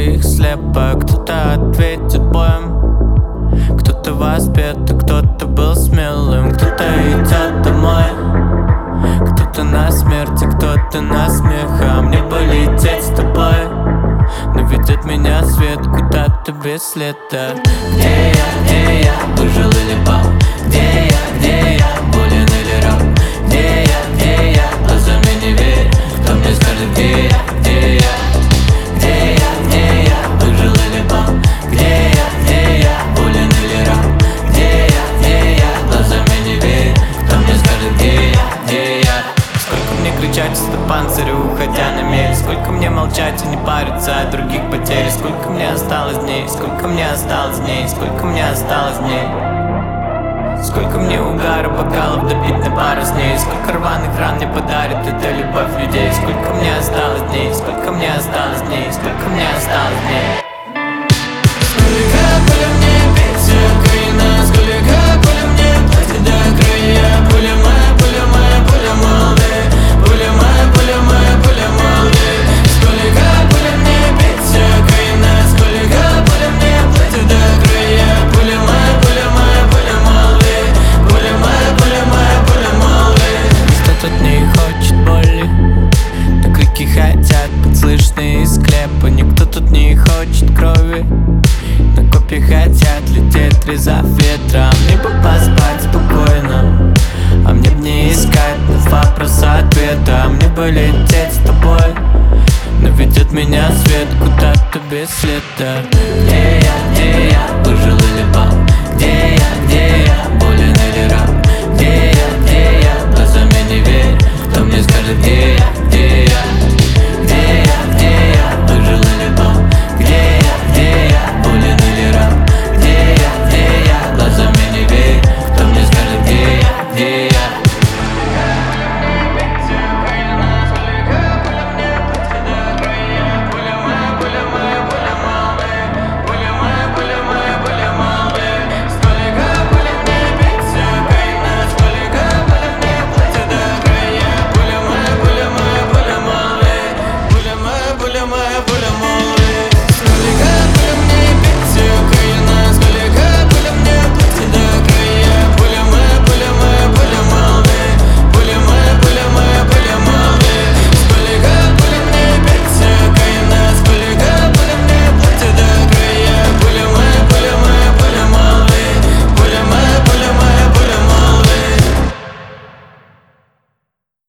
их слепо. Кто-то ответит боем, кто-то воспет, а кто-то был смелым. Кто-то идет домой, кто-то на смерть, а кто-то на смех. А мне бы лететь с тобой, но ведет меня свет куда-то без следа. Где я, выжил или пал? Где я, болен или раб? Где я, глазами не верь. Кто мне скажет, где я, выжил или пал? Где я, болен или раб? Где я, глазами не верь. Кто мне скажет, где я? Сколько мне кричать из-за панциря, уходя на мель? Сколько мне молчать и не париться от других потерь? Сколько мне осталось дней, сколько мне осталось дней, сколько мне осталось дней? Сколько мне угара, бокалов допить на пару с ней? Сколько рваных ран мне подарит эта любовь людей? Сколько мне осталось дней, сколько мне осталось дней, сколько мне осталось дней? Сколько пуля мне бить, Украина, сколько пуля мне платит до края? Пуля моя, пуля моя, пуля молодая. Пуля моя, пуля моя, пуля молодая. Сколько пуля мне бить, Украина, сколько пуля мне платит до края? Пуля моя, пуля моя, пуля молодая. Пуля моя, пуля моя, пуля молодая. Кто тут не хочет боли, но крики хотят быть слышны из склепа. Никто тут не хочет крови, но копья хотят лететь, резав ветром. Мне бы поспать спокойно, а мне б не искать на вопросы ответа. Мне бы лететь с тобой, но ведет меня свет куда-то без следа. Где я,